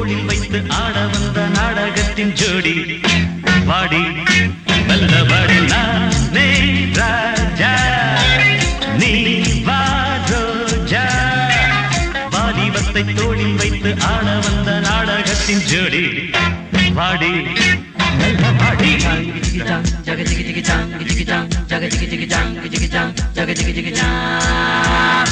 தோளில் வைத்து ஆட வந்த நாடகத்தின் ஜோடி வாடி வல்லவாடி நானே ராஜா நீ வா ரோஜா வாலிபத்தை தோளில் வைத்து ஆட வந்த நாடகத்தின் ஜோடி வாடி வல்லவாடி ஜக ஜிகி ஜிகி ஜாங் ஜிகி ஜாங் ஜக ஜிகி ஜிகி ஜாங் ஜிகி ஜாங் ஜக ஜிகி ஜிகி ஜாங்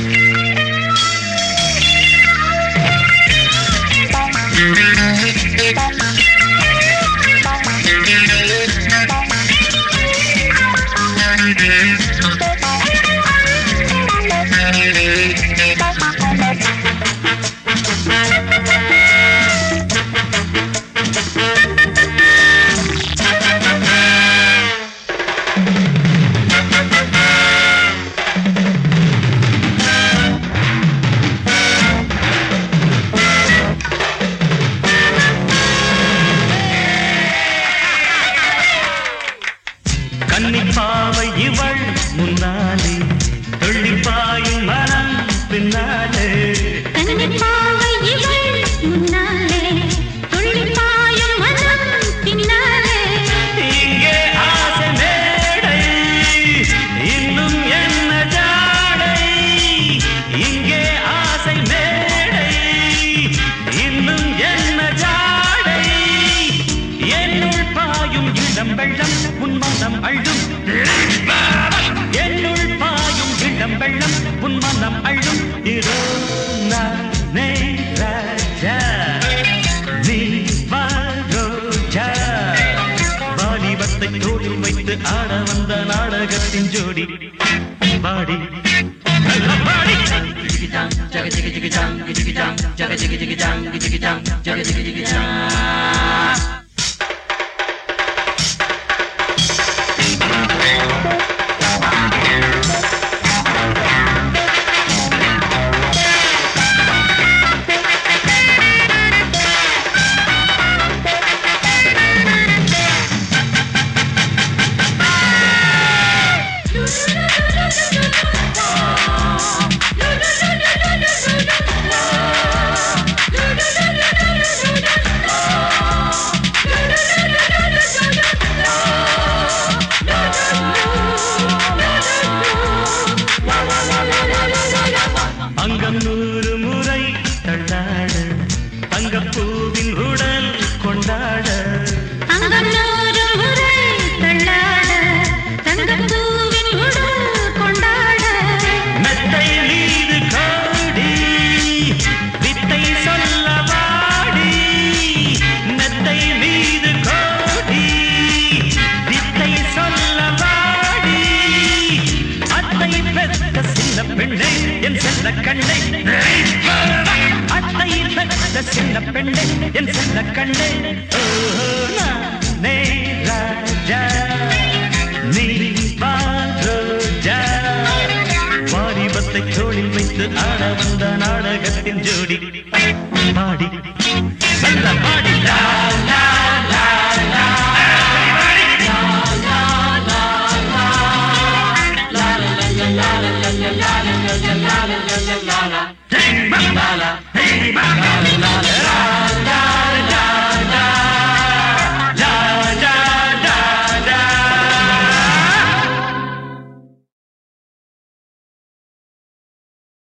கன்னிப்பாவை இவள் முன்னாலே துள்ளிப்பாயும் மனம் பின்னாலே கன்னிப்பாவை இவள் முன்னாலே துள்ளிப்பாயும் மனம் பின்னாலே இங்கே ஆசை மேடை இன்னும் என்ன ஜாடை இங்கே ஆசை மேடை இன்னும் என்ன ஜாடை என்னுள் பாயும் இளம் வெள்ளம் உன் மனம் அழும் என்னுள் பாயும் இளம் வெள்ளம் உன் மனம் அழும் இதோ நானே ராஜா நீ வா ரோஜா வாலிபத்தை தோளில் வைத்து ஆட வந்த நாடகத்தின் ஜோடி பாடி பாடி ஜக ஜிகி ஜிகி ஜாங் ஜிகி ஜாங் ஜக ஜிகி ஜிகி ஜாங் ஜிகி ஜாங் ஜக ஜிகி ஜிகி ஜாங் அங்கம் 100 முறை தள்ளாட தங்கப்பூவின் உடல் கொண்டாட அங்கம் 100 முறை தள்ளாட தங்கப்பூவின் உடல் கொண்டாட மெத்தை மீது காடி வித்தை சொல்ல வாடி மெத்தை மீது காடி வித்தை சொல்ல வாடி அத்தை பெற்ற சின்ன பெண்ணை என் செல்ல கண்ணை அத்தை பெற்ற சின்ன பெண்ணை என் செல்ல கண்ணை நானே ராஜா நீ வா ரோஜா வாலிபத்தை தோளில் வைத்து ஆட வந்த நாடகத்தின் ஜோடி பாடி நல்ல பாடி லா லா லா லா la la la la la la la la la la la la la la